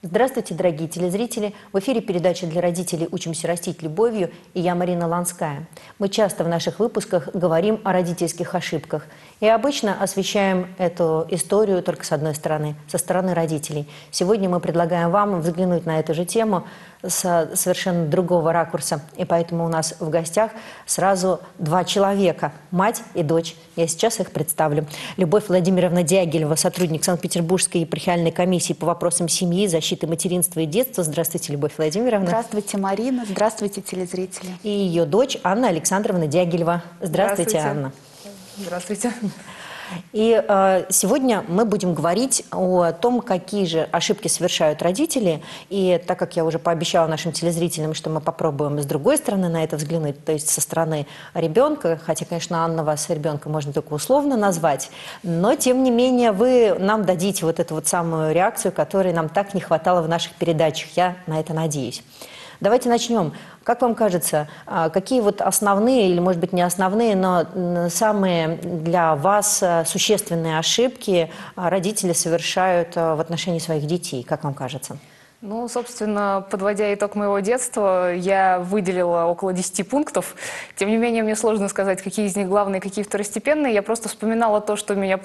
Здравствуйте, дорогие телезрители! В эфире передача для родителей «Учимся растить любовью» и я, Марина Ланская. Мы часто в наших выпусках говорим о родительских ошибках и обычно освещаем эту историю только с одной стороны, со стороны родителей. Сегодня мы предлагаем вам взглянуть на эту же тему с совершенно другого ракурса. И поэтому у нас в гостях сразу два человека – мать и дочь. Я сейчас их представлю. Любовь Владимировна Дягилева, сотрудник Санкт-Петербургской епархиальной комиссии по вопросам семьи, защиты материнства и детства. Здравствуйте, Любовь Владимировна. Здравствуйте, Марина. Здравствуйте, телезрители. И ее дочь Анна Александровна Дягилева. Здравствуйте, Анна. Здравствуйте. И сегодня мы будем говорить о том, какие же ошибки совершают родители. И так как я уже пообещала нашим телезрителям, что мы попробуем с другой стороны на это взглянуть, то есть со стороны ребенка, хотя, конечно, Анна, вас ребенка можно только условно назвать, но, тем не менее, вы нам дадите вот эту вот самую реакцию, которой нам так не хватало в наших передачах. Я на это надеюсь. Давайте начнем. Как вам кажется, какие вот основные, или, может быть, не основные, но самые для вас существенные ошибки родители совершают в отношении своих детей? Как вам кажется? Ну, собственно, подводя итог моего детства, я выделила около 10 пунктов. Тем не менее, мне сложно сказать, какие из них главные, какие второстепенные. Я просто вспоминала то, что меня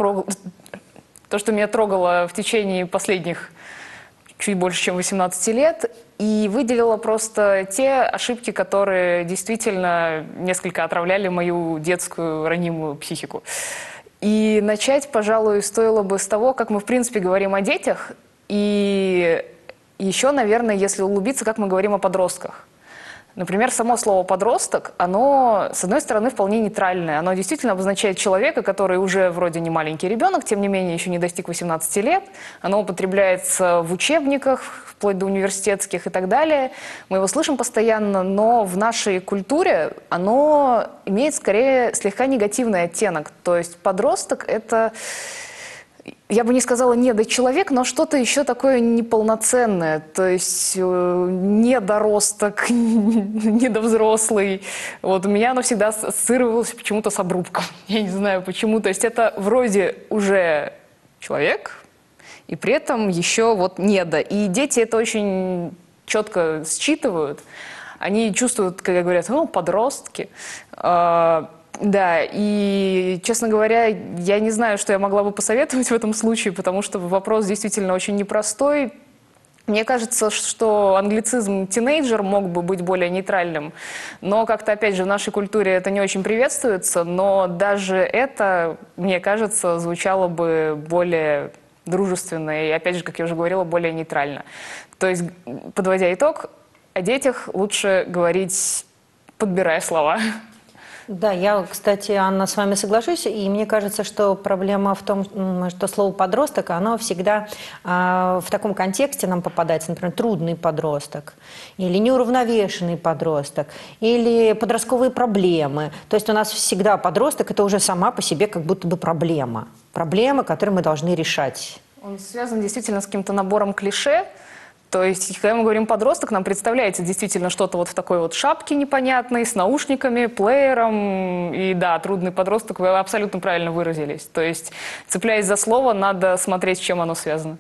трогало в течение последних чуть больше, чем 18 лет. И выделила просто те ошибки, которые действительно несколько отравляли мою детскую ранимую психику. И начать, пожалуй, стоило бы с того, как мы, в принципе, говорим о детях. И еще, наверное, если углубиться, как мы говорим о подростках. Например, само слово «подросток», оно, с одной стороны, вполне нейтральное. Оно действительно обозначает человека, который уже вроде не маленький ребенок, тем не менее еще не достиг 18 лет. Оно употребляется в учебниках, вплоть до университетских и так далее. Мы его слышим постоянно, но в нашей культуре оно имеет скорее слегка негативный оттенок. То есть подросток – это... Я бы не сказала недочеловек, но что-то еще такое неполноценное, то есть недоросток, недовзрослый. Вот у меня оно всегда ассоциировалось почему-то с обрубком, я не знаю почему. То есть это вроде уже человек, и при этом еще вот недо. И дети это очень четко считывают, они чувствуют, когда говорят, ну, подростки. Да, и, честно говоря, я не знаю, что я могла бы посоветовать в этом случае, потому что вопрос действительно очень непростой. Мне кажется, что англицизм «тинейджер» мог бы быть более нейтральным, но как-то, опять же, в нашей культуре это не очень приветствуется, но даже это, мне кажется, звучало бы более дружественно и, опять же, как я уже говорила, более нейтрально. То есть, подводя итог, о детях лучше говорить, подбирая слова. Да, я, кстати, Анна, с вами соглашусь, и мне кажется, что проблема в том, что слово «подросток», оно всегда в таком контексте нам попадается, например, трудный подросток, или неуравновешенный подросток, или подростковые проблемы. То есть у нас всегда подросток – это уже сама по себе как будто бы проблема, которую мы должны решать. Он связан действительно с каким-то набором клише. То есть, когда мы говорим «подросток», нам представляется действительно что-то вот в такой вот шапке непонятной, с наушниками, плеером. И да, трудный подросток, вы абсолютно правильно выразились. То есть, цепляясь за слово, надо смотреть, с чем оно связано.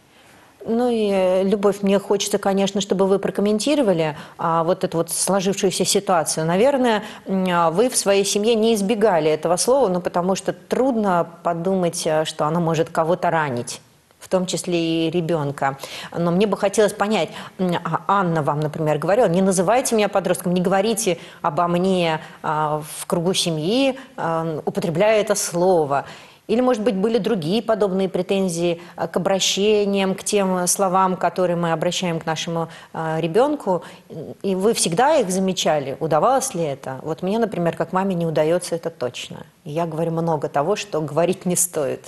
Ну и, Любовь, мне хочется, конечно, чтобы вы прокомментировали вот эту вот сложившуюся ситуацию. Наверное, вы в своей семье не избегали этого слова, ну, потому что трудно подумать, что оно может кого-то ранить, в том числе и ребенка. Но мне бы хотелось понять, Анна вам, например, говорила, не называйте меня подростком, не говорите обо мне в кругу семьи, употребляя это слово. Или, может быть, были другие подобные претензии к обращениям, к тем словам, которые мы обращаем к нашему ребенку, и вы всегда их замечали? Удавалось ли это? Вот мне, например, как маме не удается это точно. И я говорю много того, что говорить не стоит.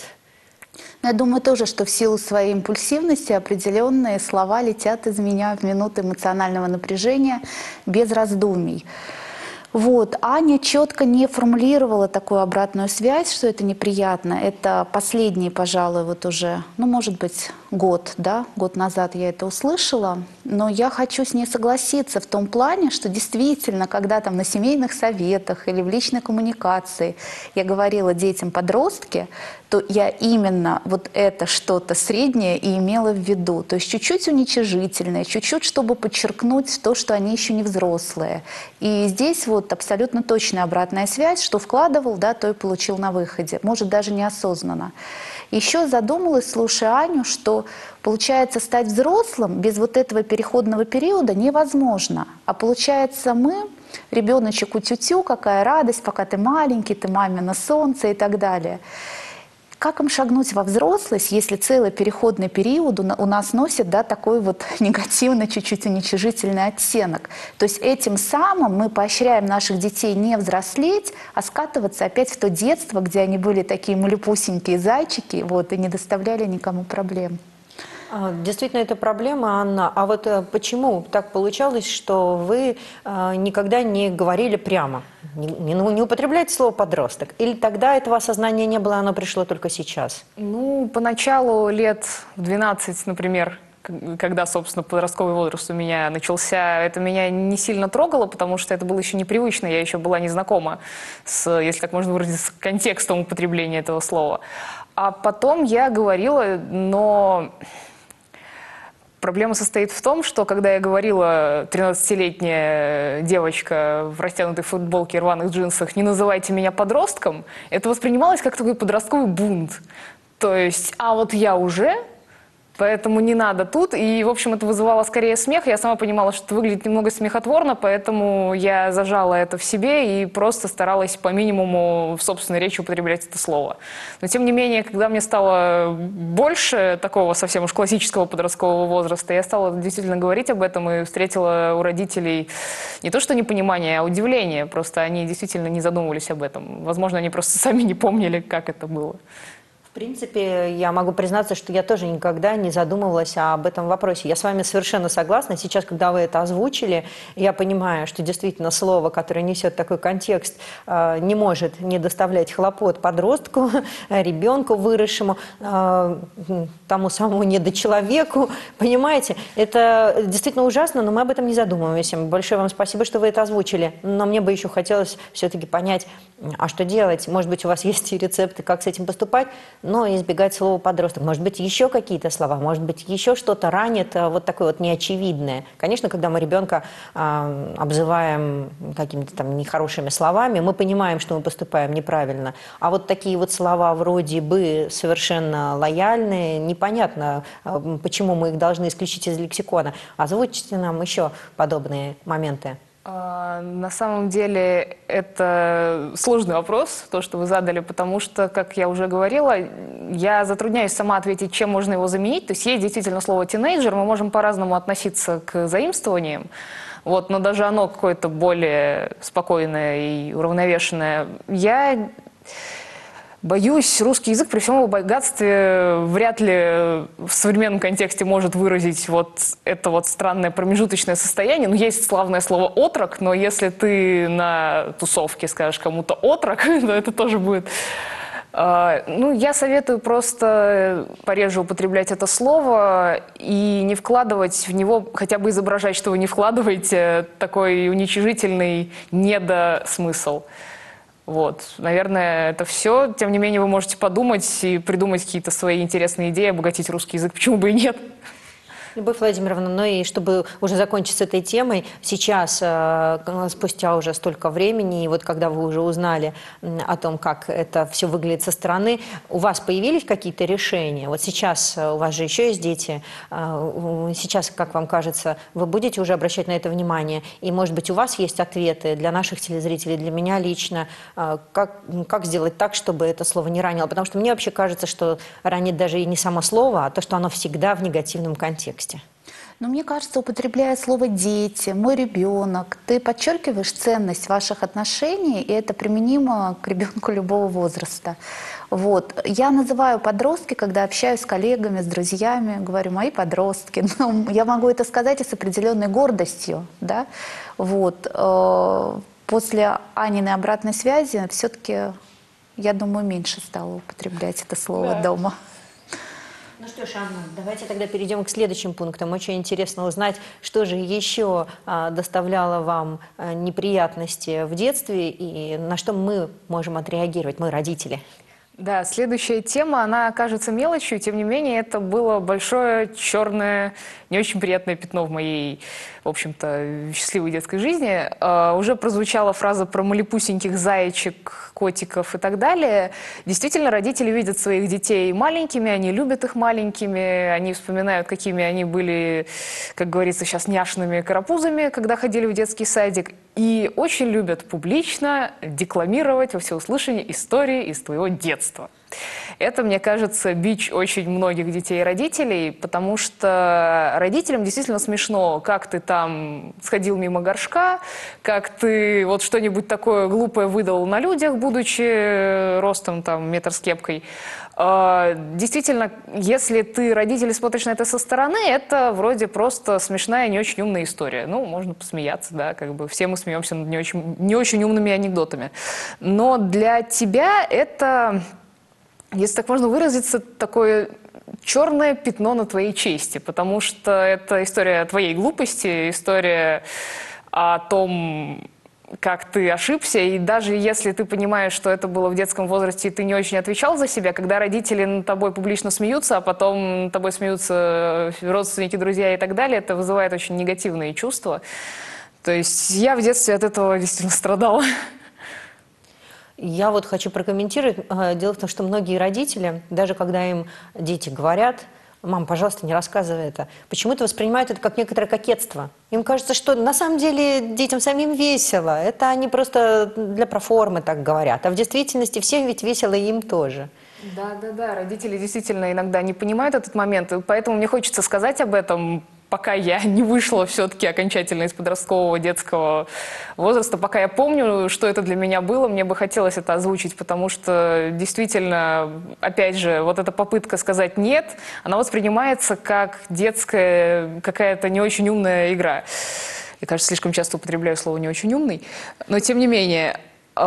Я думаю тоже, что в силу своей импульсивности определенные слова летят из меня в минуты эмоционального напряжения без раздумий. Вот. Аня четко не формулировала такую обратную связь, что это неприятно. Это последние, пожалуй, вот уже, ну, может быть, год, да, год назад я это услышала, но я хочу с ней согласиться в том плане, что действительно, когда там на семейных советах или в личной коммуникации я говорила детям-подростки, то я именно вот это что-то среднее и имела в виду. То есть чуть-чуть уничижительное, чуть-чуть, чтобы подчеркнуть то, что они еще не взрослые. И здесь вот абсолютно точная обратная связь, что вкладывал, да, то и получил на выходе. Может, даже неосознанно. Еще задумалась, слушая Аню, что, получается, стать взрослым без вот этого переходного периода невозможно. А получается, мы, ребеночек у тю-тю, какая радость, пока ты маленький, ты мамино солнце и так далее. Как им шагнуть во взрослость, если целый переходный период у нас носит, да, такой вот негативный, чуть-чуть уничижительный оттенок? То есть этим самым мы поощряем наших детей не взрослеть, а скатываться опять в то детство, где они были такие малюпусенькие зайчики, вот, и не доставляли никому проблем. Действительно, это проблема, Анна. А вот почему так получалось, что вы никогда не говорили прямо, не употребляете слово «подросток»? Или тогда этого осознания не было, оно пришло только сейчас? Ну, поначалу лет в 12, например, когда, собственно, подростковый возраст у меня начался, это меня не сильно трогало, потому что это было еще непривычно, я еще была не знакома с, если так можно выразиться, с контекстом употребления этого слова. А потом я говорила, но проблема состоит в том, что когда я говорила, 13-летняя девочка в растянутой футболке и рваных джинсах, не называйте меня подростком, это воспринималось как такой подростковый бунт. То есть, а вот я уже, поэтому не надо тут. И, в общем, это вызывало скорее смех. Я сама понимала, что это выглядит немного смехотворно, поэтому я зажала это в себе и просто старалась по минимуму в собственной речи употреблять это слово. Но, тем не менее, когда мне стало больше такого совсем уж классического подросткового возраста, я стала действительно говорить об этом и встретила у родителей не то что непонимание, а удивление. Просто они действительно не задумывались об этом. Возможно, они просто сами не помнили, как это было. В принципе, я могу признаться, что я тоже никогда не задумывалась об этом вопросе. Я с вами совершенно согласна. Сейчас, когда вы это озвучили, я понимаю, что действительно слово, которое несет такой контекст, не может не доставлять хлопот подростку, ребенку выросшему, тому самому недочеловеку. Понимаете, это действительно ужасно, но мы об этом не задумываемся. Большое вам спасибо, что вы это озвучили. Но мне бы еще хотелось все-таки понять, а что делать? Может быть, у вас есть рецепты, как с этим поступать? Но избегать слова «подросток». Может быть, еще какие-то слова, может быть, еще что-то ранит, вот такое вот неочевидное. Конечно, когда мы ребенка обзываем какими-то там нехорошими словами, мы понимаем, что мы поступаем неправильно. А вот такие вот слова вроде бы совершенно лояльные, непонятно, почему мы их должны исключить из лексикона. Озвучите нам еще подобные моменты. На самом деле это сложный вопрос, то, что вы задали, потому что, как я уже говорила, я затрудняюсь сама ответить, чем можно его заменить. То есть есть действительно слово «тинейджер», мы можем по-разному относиться к заимствованиям, вот, но даже оно какое-то более спокойное и уравновешенное. Я боюсь, русский язык при всем его богатстве вряд ли в современном контексте может выразить вот это вот странное промежуточное состояние. Ну, есть славное слово «отрок», но если ты на тусовке скажешь кому-то «отрок», то это тоже будет... Ну, я советую просто пореже употреблять это слово и не вкладывать в него, хотя бы изображать, что вы не вкладываете такой уничижительный недосмысл. Вот, наверное, это все. Тем не менее, вы можете подумать и придумать какие-то свои интересные идеи, обогатить русский язык. Почему бы и нет? Любовь Владимировна, ну и чтобы уже закончить с этой темой, сейчас, спустя уже столько времени, и вот когда вы уже узнали о том, как это все выглядит со стороны, у вас появились какие-то решения? Вот сейчас у вас же еще есть дети, сейчас, как вам кажется, вы будете уже обращать на это внимание? И, может быть, у вас есть ответы для наших телезрителей, для меня лично, как сделать так, чтобы это слово не ранило? Потому что мне вообще кажется, что ранит даже и не само слово, а то, что оно всегда в негативном контексте. Но мне кажется, употребляя слово «дети», «мой ребенок», ты подчеркиваешь ценность ваших отношений, и это применимо к ребенку любого возраста. Вот. Я называю подростки, когда общаюсь с коллегами, с друзьями, говорю «мои подростки». Но я могу это сказать и с определенной гордостью. Да? Вот. После Аниной обратной связи все-таки, я думаю, меньше стала употреблять это слово дома. Ну что ж, Анна, давайте тогда перейдем к следующим пунктам. Очень интересно узнать, что же еще доставляло вам неприятности в детстве и на что мы можем отреагировать, мы, родители. Да, следующая тема, она кажется мелочью, тем не менее, это было большое, черное, не очень приятное пятно в моей, в общем-то, счастливой детской жизни. Уже прозвучала фраза про малепусеньких заячек, котиков и так далее. Действительно, родители видят своих детей маленькими, они любят их маленькими, они вспоминают, какими они были, как говорится, сейчас няшными карапузами, когда ходили в детский садик, и очень любят публично декламировать во всеуслышание истории из твоего детства. Это, мне кажется, бич очень многих детей и родителей, потому что родителям действительно смешно, как ты там сходил мимо горшка, как ты вот что-нибудь такое глупое выдал на людях, будучи ростом там метр с кепкой. Действительно, если ты, родители, смотришь на это со стороны, это вроде просто смешная, не очень умная история. Ну, можно посмеяться, да, как бы все мы смеемся над не очень умными анекдотами. Но для тебя это, если так можно выразиться, такое черное пятно на твоей чести, потому что это история твоей глупости, история о том, как ты ошибся, и даже если ты понимаешь, что это было в детском возрасте, и ты не очень отвечал за себя, когда родители над тобой публично смеются, а потом над тобой смеются родственники, друзья и так далее, это вызывает очень негативные чувства. То есть я в детстве от этого действительно страдала. Я вот хочу прокомментировать. Дело в том, что многие родители, даже когда им дети говорят: «Мам, пожалуйста, не рассказывай это», почему-то воспринимают это как некоторое кокетство. Им кажется, что на самом деле детям самим весело. Это они просто для проформы так говорят. А в действительности всем ведь весело, и им тоже. Да, родители действительно иногда не понимают этот момент, и поэтому мне хочется сказать об этом, пока я не вышла все-таки окончательно из подросткового детского возраста, пока я помню, что это для меня было, мне бы хотелось это озвучить, потому что действительно, опять же, вот эта попытка сказать «нет», она воспринимается как детская какая-то не очень умная игра. Я, кажется, слишком часто употребляю слово «не очень умный», но тем не менее...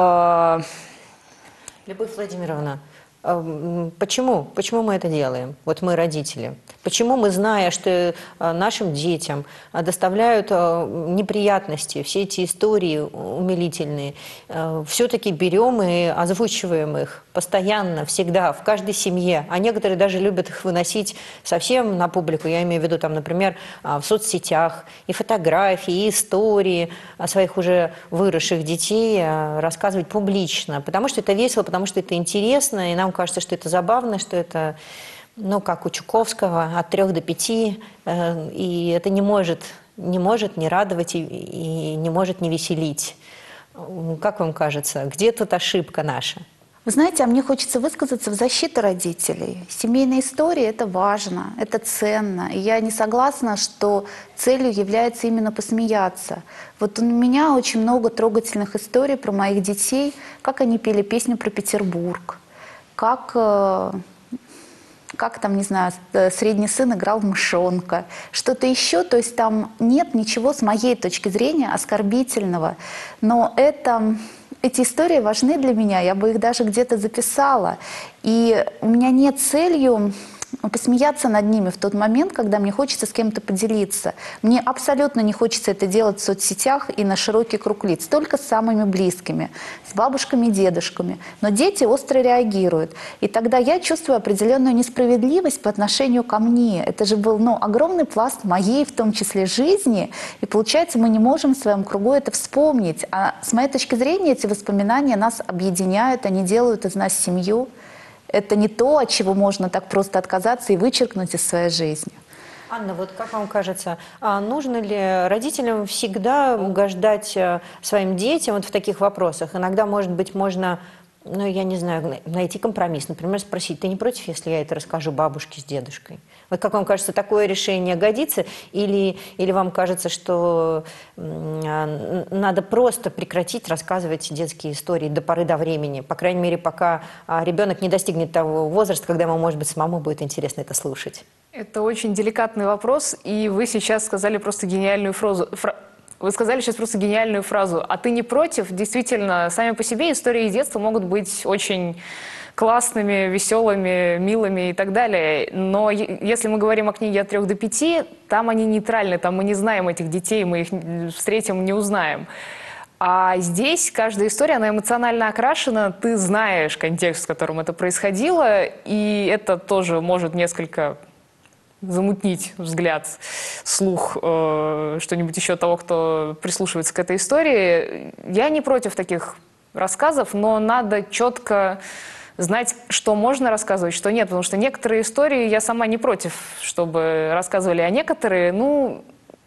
Любовь Владимировна, почему мы это делаем? Вот мы, родители. Почему мы, зная, что нашим детям доставляют неприятности, все эти истории умилительные, все-таки берем и озвучиваем их постоянно, всегда, в каждой семье. А некоторые даже любят их выносить совсем на публику. Я имею в виду, там, например, в соцсетях и фотографии, и истории своих уже выросших детей рассказывать публично. Потому что это весело, потому что это интересно, и нам кажется, что это забавно, что это, ну, как у Чуковского, от 3 до 5, и это не может не радовать и не может не веселить. Как вам кажется, где тут ошибка наша? Вы знаете, а мне хочется высказаться в защиту родителей. Семейная история – это важно, это ценно. И я не согласна, что целью является именно посмеяться. Вот у меня очень много трогательных историй про моих детей, как они пели песню про Петербург, как там, не знаю, средний сын играл в мышонка, что-то еще. То есть там нет ничего, с моей точки зрения, оскорбительного. Но эти истории важны для меня, я бы их даже где-то записала. И у меня нет целью посмеяться над ними в тот момент, когда мне хочется с кем-то поделиться. Мне абсолютно не хочется это делать в соцсетях и на широкий круг лиц, только с самыми близкими, с бабушками, дедушками. Но дети остро реагируют. И тогда я чувствую определенную несправедливость по отношению ко мне. Это же был огромный пласт моей, в том числе, жизни. И получается, мы не можем в своем кругу это вспомнить. А с моей точки зрения, эти воспоминания нас объединяют, они делают из нас семью. Это не то, от чего можно так просто отказаться и вычеркнуть из своей жизни. Анна, вот как вам кажется, нужно ли родителям всегда угождать своим детям вот в таких вопросах? Иногда, может быть, можно, ну, я не знаю, найти компромисс. Например, спросить: ты не против, если я это расскажу бабушке с дедушкой? Вот как вам кажется, такое решение годится? Или вам кажется, что надо просто прекратить рассказывать детские истории до поры до времени? По крайней мере, пока ребенок не достигнет того возраста, когда ему, может быть, самому будет интересно это слушать. Это очень деликатный вопрос, и вы сейчас сказали просто гениальную фразу. Вы сказали сейчас просто гениальную фразу. А ты не против? Действительно, сами по себе истории из детства могут быть очень классными, веселыми, милыми и так далее. Но если мы говорим о книге «От 3 до 5», там они нейтральны, там мы не знаем этих детей, мы их встретим, не узнаем. А здесь каждая история, она эмоционально окрашена, ты знаешь контекст, в котором это происходило, и это тоже может несколько замутнить взгляд, слух, что-нибудь еще того, кто прислушивается к этой истории. Я не против таких рассказов, но надо четко знать, что можно рассказывать, что нет, потому что некоторые истории я сама не против, чтобы рассказывали, а некоторые, ну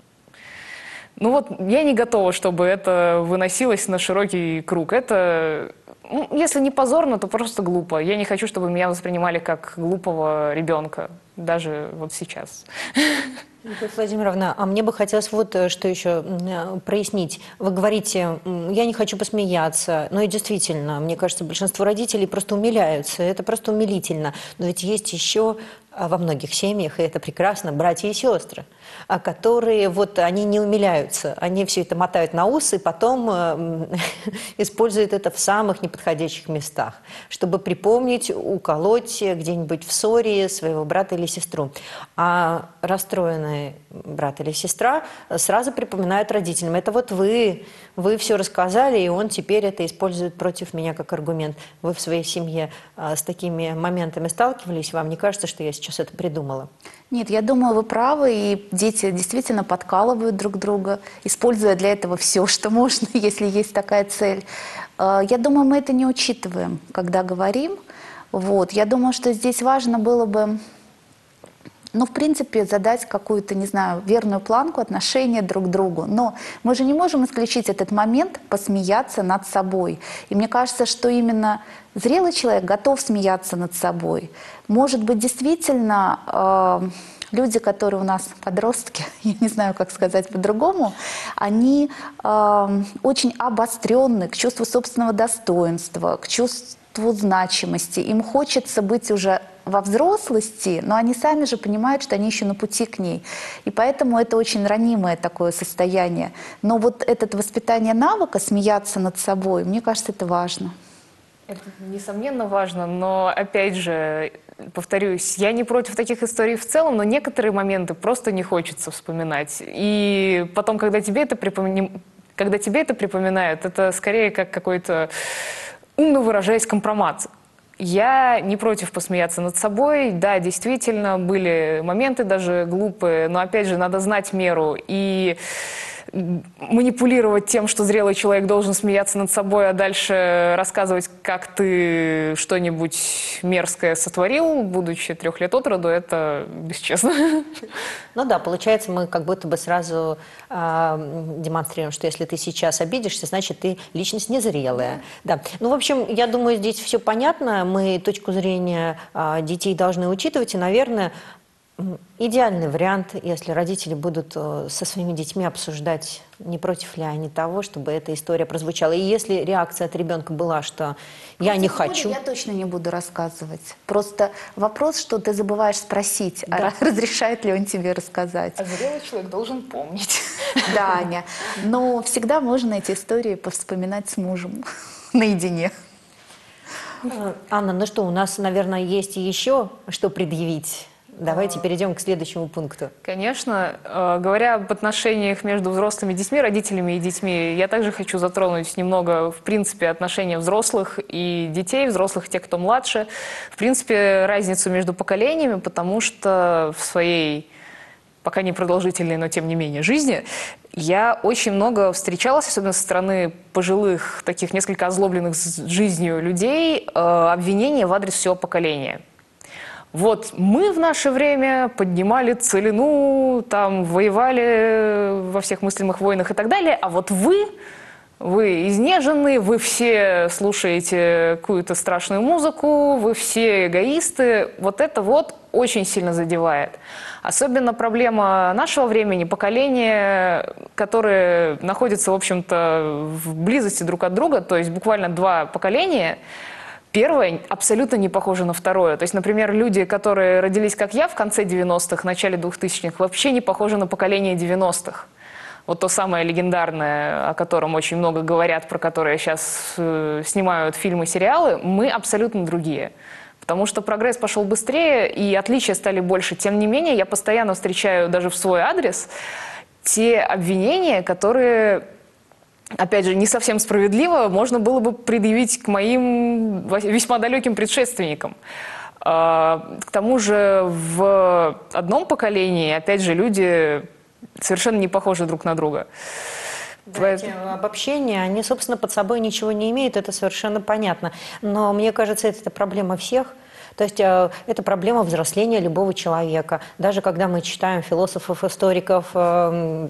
вот я не готова, чтобы это выносилось на широкий круг. Это, если не позорно, то просто глупо. Я не хочу, чтобы меня воспринимали как глупого ребенка, даже вот сейчас. Любовь Владимировна, а мне бы хотелось вот что еще прояснить. Вы говорите, я не хочу посмеяться, но и действительно, мне кажется, большинство родителей просто умиляются, это просто умилительно. Но ведь есть еще во многих семьях, и это прекрасно, братья и сестры, которые вот они не умиляются, они все это мотают на ус и потом используют это в самых неподходящих местах, чтобы припомнить, уколоть где-нибудь в ссоре своего брата или сестру. А расстроенный брат или сестра сразу припоминают родителям. Это вот вы все рассказали, и он теперь это использует против меня как аргумент. Вы в своей семье с такими моментами сталкивались? Вам не кажется, что я сейчас это придумала? Нет, я думаю, вы правы, и дети действительно подкалывают друг друга, используя для этого все, что можно, если есть такая цель. Я думаю, мы это не учитываем, когда говорим. Вот. Я думаю, что здесь важно было бы, в принципе, задать какую-то, не знаю, верную планку отношения друг к другу. Но мы же не можем исключить этот момент посмеяться над собой. И мне кажется, что именно зрелый человек готов смеяться над собой. Может быть, действительно, люди, которые у нас подростки, я не знаю, как сказать по-другому, они очень обостренны к чувству собственного достоинства, к чувству значимости. Им хочется быть уже во взрослости, но они сами же понимают, что они еще на пути к ней. И поэтому это очень ранимое такое состояние. Но вот это воспитание навыка, смеяться над собой, мне кажется, это важно. Это, несомненно, важно, но, опять же, повторюсь, я не против таких историй в целом, но некоторые моменты просто не хочется вспоминать. И потом, когда тебе это припоминают, это скорее как какой-то, умно выражаясь, компромат. Я не против посмеяться над собой. Да, действительно, были моменты даже глупые, но, опять же, надо знать меру. И манипулировать тем, что зрелый человек должен смеяться над собой, а дальше рассказывать, как ты что-нибудь мерзкое сотворил, будучи 3 лет от роду, это бесчестно. Ну да, получается, мы как будто бы сразу демонстрируем, что если ты сейчас обидишься, значит, ты личность незрелая. Да. Ну, в общем, я думаю, здесь все понятно. Мы точку зрения детей должны учитывать, и, наверное, идеальный вариант, если родители будут со своими детьми обсуждать, не против ли они того, чтобы эта история прозвучала. И если реакция от ребенка была, что я не хочу... Я точно не буду рассказывать. Просто вопрос, что ты забываешь спросить, Да. а разрешает ли он тебе рассказать. А зрелый человек должен помнить. Да, Аня. Но всегда можно эти истории повспоминать с мужем наедине. Анна, ну что, у нас, наверное, есть еще что предъявить. Давайте перейдем к следующему пункту. Конечно. Говоря об отношениях между взрослыми детьми, родителями и детьми, я также хочу затронуть немного, в принципе, отношения взрослых и детей, взрослых и тех, кто младше. В принципе, разницу между поколениями, потому что в своей, пока не продолжительной, но тем не менее, жизни, я очень много встречалась, особенно со стороны пожилых, таких несколько озлобленных жизнью людей, обвинения в адрес всего поколения. Вот мы в наше время поднимали целину, там воевали во всех мыслимых войнах и так далее, а вот вы изнеженные, вы все слушаете какую-то страшную музыку, вы все эгоисты. Вот это вот очень сильно задевает. Особенно проблема нашего времени, поколения, которые находятся, в общем-то, в близости друг от друга, то есть буквально 2 поколения. Первое абсолютно не похоже на второе. То есть, например, люди, которые родились, как я, в конце 90-х, начале 2000-х, вообще не похожи на поколение 90-х. вот то самое легендарное, о котором очень много говорят, про которое сейчас снимают фильмы, сериалы, мы абсолютно другие. Потому что прогресс пошел быстрее, и отличия стали больше. Тем не менее, я постоянно встречаю даже в свой адрес те обвинения, которые, опять же, не совсем справедливо можно было бы предъявить к моим весьма далеким предшественникам. К тому же в одном поколении, опять же, люди совершенно не похожи друг на друга. Да, эти обобщения, они, собственно, под собой ничего не имеют, это совершенно понятно. Но мне кажется, это проблема всех. То есть это проблема взросления любого человека. Даже когда мы читаем философов, историков до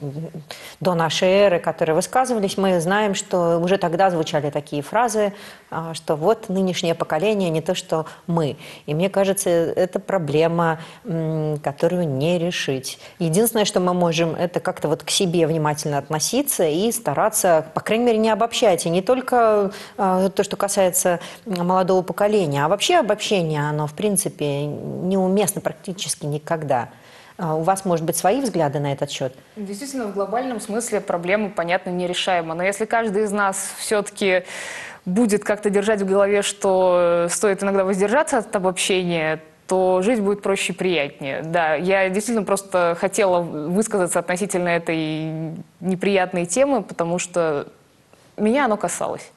нашей эры, которые высказывались, мы знаем, что уже тогда звучали такие фразы, что вот нынешнее поколение не то, что мы. И мне кажется, это проблема, которую не решить. Единственное, что мы можем, это как-то вот к себе внимательно относиться и стараться, по крайней мере, не обобщать. И не только то, что касается молодого поколения, а вообще обобщение, оно, в принципе, неуместно практически никогда. У вас, может быть, свои взгляды на этот счет? Действительно, в глобальном смысле проблема, понятно, нерешаема. Но если каждый из нас все-таки будет как-то держать в голове, что стоит иногда воздержаться от обобщения, то жить будет проще и приятнее. Да, я действительно просто хотела высказаться относительно этой неприятной темы, потому что меня оно касалось.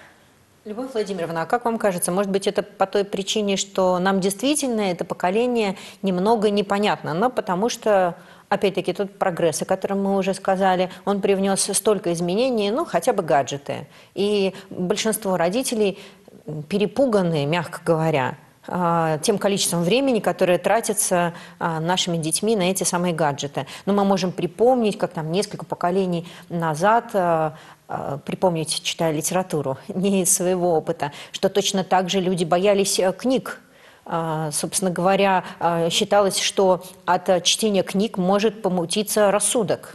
Любовь Владимировна, а как вам кажется, может быть, это по той причине, что нам действительно это поколение немного непонятно, но потому что, опять-таки, тот прогресс, о котором мы уже сказали, он привнес столько изменений, ну, хотя бы гаджеты. И большинство родителей перепуганы, мягко говоря, тем количеством времени, которое тратится нашими детьми на эти самые гаджеты. Но мы можем припомнить, как там несколько поколений назад, припомнить, читая литературу, не из своего опыта, что точно так же люди боялись книг. Собственно говоря, считалось, что от чтения книг может помутиться рассудок.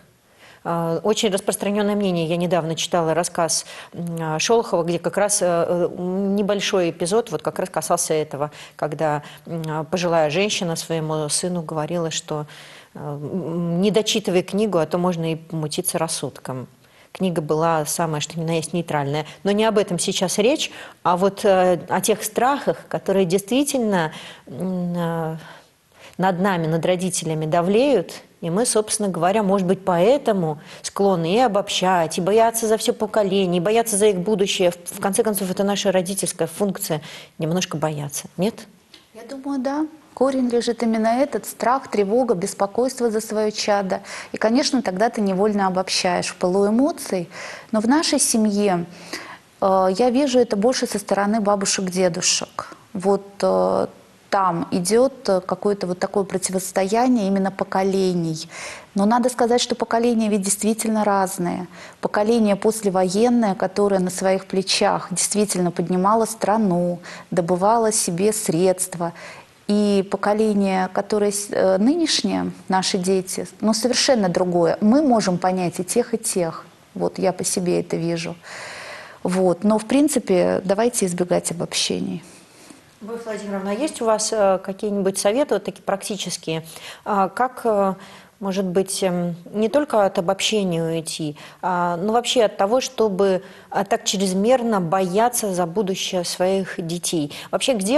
Очень распространенное мнение. Я недавно читала рассказ Шолохова, где как раз небольшой эпизод вот как раз касался этого, когда пожилая женщина своему сыну говорила, что не дочитывай книгу, а то можно и помутиться рассудком. Книга была самая, что ни на есть, нейтральная. Но не об этом сейчас речь, а вот о тех страхах, которые действительно над нами, над родителями давлеют. И мы, собственно говоря, может быть, поэтому склонны и обобщать, и бояться за все поколение, и бояться за их будущее. В конце концов, это наша родительская функция – немножко бояться. Нет? Я думаю, да. Корень лежит именно этот: страх, тревога, беспокойство за свое чадо. И, конечно, тогда ты невольно обобщаешь в пылу эмоций. Но в нашей семье я вижу это больше со стороны бабушек, дедушек. Вот там идет какое-то вот такое противостояние именно поколений. Но надо сказать, что поколения ведь действительно разные. Поколение послевоенное, которое на своих плечах действительно поднимало страну, добывало себе средства. И поколение, которое нынешнее, наши дети, ну, совершенно другое. Мы можем понять и тех, и тех. Вот я по себе это вижу. Вот. Но, в принципе, давайте избегать обобщений. Любовь Владимировна, а есть у вас какие-нибудь советы вот такие практические? Как, может быть, не только от обобщения уйти, но вообще от того, чтобы так чрезмерно бояться за будущее своих детей? Вообще, где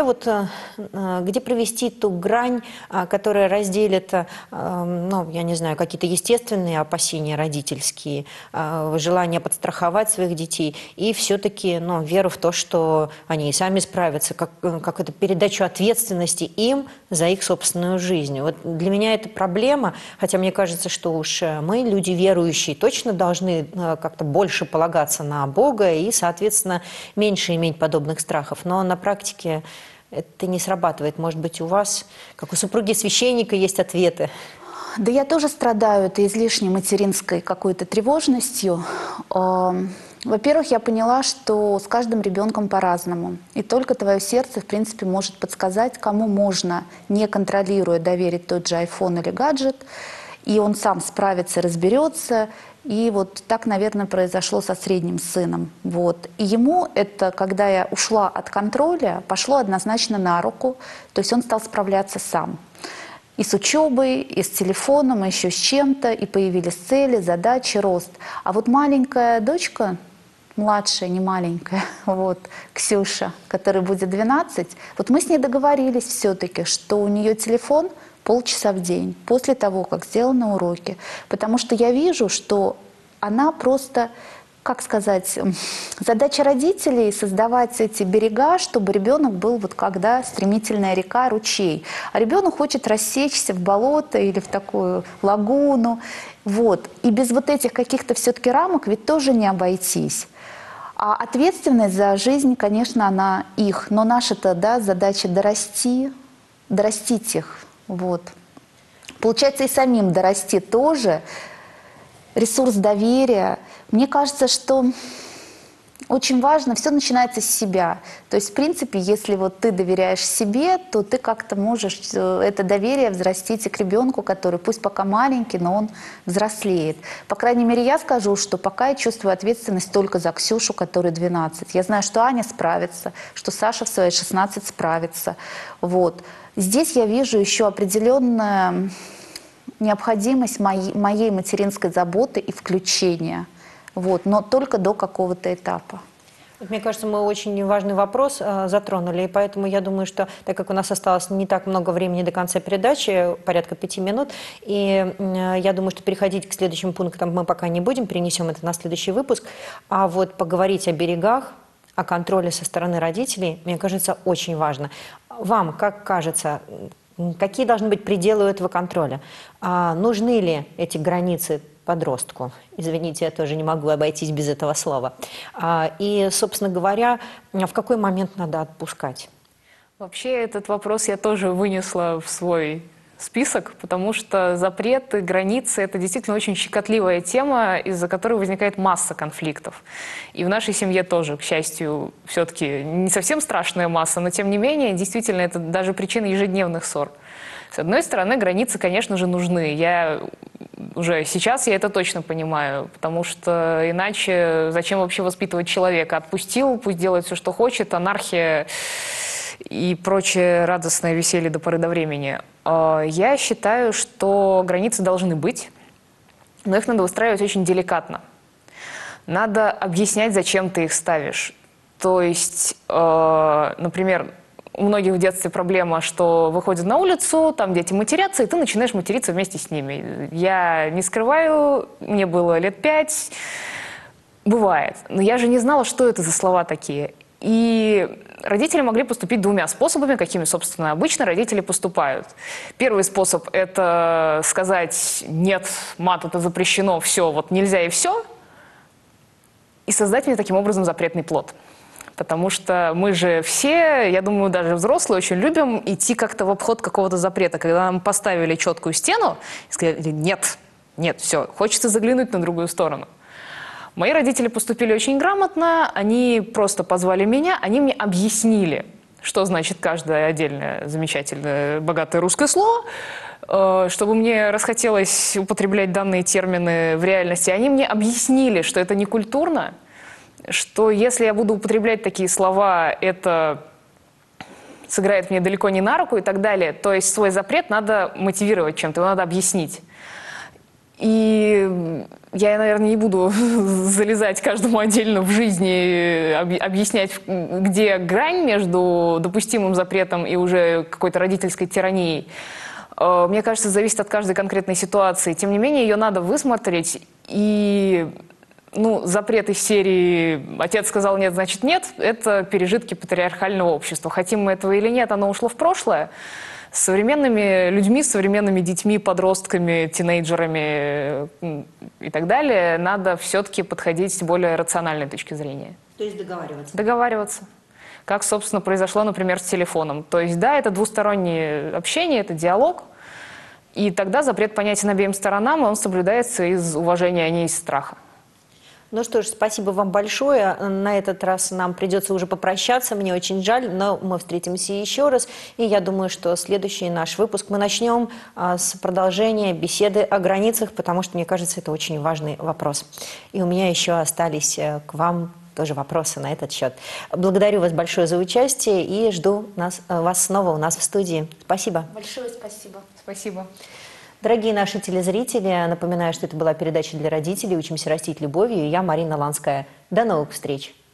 провести ту грань, которая разделит, ну, я не знаю, какие-то естественные опасения родительские, желание подстраховать своих детей и все-таки, ну, веру в то, что они и сами справятся, как это передачу ответственности им за их собственную жизнь. Вот для меня это проблема, хотя мне кажется, что уж мы, люди верующие, точно должны как-то больше полагаться на Бога и, соответственно, меньше иметь подобных страхов. Но на практике это не срабатывает. Может быть, у вас, как у супруги священника, есть ответы? Да я тоже страдаю этой излишней материнской какой-то тревожностью. Во-первых, я поняла, что с каждым ребенком по-разному. И только твое сердце, в принципе, может подсказать, кому можно, не контролируя, доверить тот же iPhone или гаджет, и он сам справится, разберется. И вот так, наверное, произошло со средним сыном. Вот. И ему это, когда я ушла от контроля, пошло однозначно на руку. То есть он стал справляться сам. и с учебой, и с телефоном, и еще с чем-то, и появились цели, задачи, рост. А вот маленькая дочка, младшая, не маленькая, вот, Ксюша, которой будет 12, вот мы с ней договорились все-таки, что у нее телефон полчаса в день, после того, как сделаны уроки. Потому что я вижу, что она просто, как сказать, задача родителей создавать эти берега, чтобы ребенок был вот когда стремительная река, ручей. А ребенок хочет рассечься в болото или в такую лагуну. Вот. И без вот этих каких-то все-таки рамок ведь тоже не обойтись. А ответственность за жизнь, конечно, она их. Но наша-то, да, задача дорастить их. Вот. Получается, и самим дорасти тоже. Ресурс доверия. Мне кажется, что очень важно, все начинается с себя. То есть, в принципе, если вот ты доверяешь себе, то ты как-то можешь это доверие взрастить и к ребенку, который пусть пока маленький, но он взрослеет. По крайней мере, я скажу, что пока я чувствую ответственность только за Ксюшу, которой 12. Я знаю, что Аня справится, что Саша в свои 16 справится. Вот. Здесь я вижу еще определенную необходимость моей материнской заботы и включения. Вот, но только до какого-то этапа. Вот, мне кажется, мы очень важный вопрос затронули, и поэтому я думаю, что, так как у нас осталось не так много времени до конца передачи, порядка 5 минут, и я думаю, что переходить к следующим пунктам мы пока не будем, перенесем это на следующий выпуск, а вот поговорить о берегах, о контроле со стороны родителей, мне кажется, очень важно. Вам, как кажется, какие должны быть пределы у этого контроля? Нужны ли эти границы подростку? Извините, я тоже не могу обойтись без этого слова. И, собственно говоря, в какой момент надо отпускать? Вообще этот вопрос я тоже вынесла в свой список, потому что запреты, границы – это действительно очень щекотливая тема, из-за которой возникает масса конфликтов. И в нашей семье тоже, к счастью, все-таки не совсем страшная масса, но тем не менее, действительно, это даже причина ежедневных ссор. С одной стороны, границы, конечно же, нужны. Уже сейчас я это точно понимаю, потому что иначе зачем вообще воспитывать человека? Отпустил, пусть делает все, что хочет, анархия и прочее радостное веселье до поры до времени. Я считаю, что границы должны быть, но их надо выстраивать очень деликатно. Надо объяснять, зачем ты их ставишь. То есть, например, у многих в детстве проблема, что выходят на улицу, там дети матерятся, и ты начинаешь материться вместе с ними. Я не скрываю, мне было лет 5, бывает. Но я же не знала, что это за слова такие. И родители могли поступить двумя способами, какими, собственно, обычно родители поступают. Первый способ – это сказать «нет, мат, это запрещено, все, вот нельзя и все», и создать мне таким образом запретный плод. Потому что мы же все, я думаю, даже взрослые, очень любим идти как-то в обход какого-то запрета. Когда нам поставили четкую стену и сказали «нет, нет, все, хочется заглянуть на другую сторону». Мои родители поступили очень грамотно, они просто позвали меня, они мне объяснили, что значит каждое отдельное замечательное богатое русское слово, чтобы мне расхотелось употреблять данные термины в реальности. Они мне объяснили, что это не культурно, что если я буду употреблять такие слова, это сыграет мне далеко не на руку и так далее. То есть свой запрет надо мотивировать чем-то, его надо объяснить. И я, наверное, не буду залезать каждому отдельно в жизни, объяснять, где грань между допустимым запретом и уже какой-то родительской тиранией. Мне кажется, зависит от каждой конкретной ситуации. Тем не менее, ее надо высмотреть. И запрет из серии «отец сказал нет, значит нет» — это пережитки патриархального общества. Хотим мы этого или нет, оно ушло в прошлое. С современными людьми, с современными детьми, подростками, тинейджерами и так далее надо все-таки подходить с более рациональной точки зрения. То есть договариваться? Договариваться. Как, собственно, произошло, например, с телефоном. То есть, да, это двустороннее общение, это диалог. И тогда запрет понятен обеим сторонам, и он соблюдается из уважения, а не из страха. Ну что ж, спасибо вам большое. На этот раз нам придется уже попрощаться. Мне очень жаль, но мы встретимся еще раз. И я думаю, что следующий наш выпуск мы начнем с продолжения беседы о границах, потому что, мне кажется, это очень важный вопрос. И у меня еще остались к вам тоже вопросы на этот счет. Благодарю вас большое за участие и жду вас снова у нас в студии. Спасибо. Большое спасибо. Спасибо. Дорогие наши телезрители, напоминаю, что это была передача для родителей «Учимся растить любовью». И я, Марина Ланская. До новых встреч!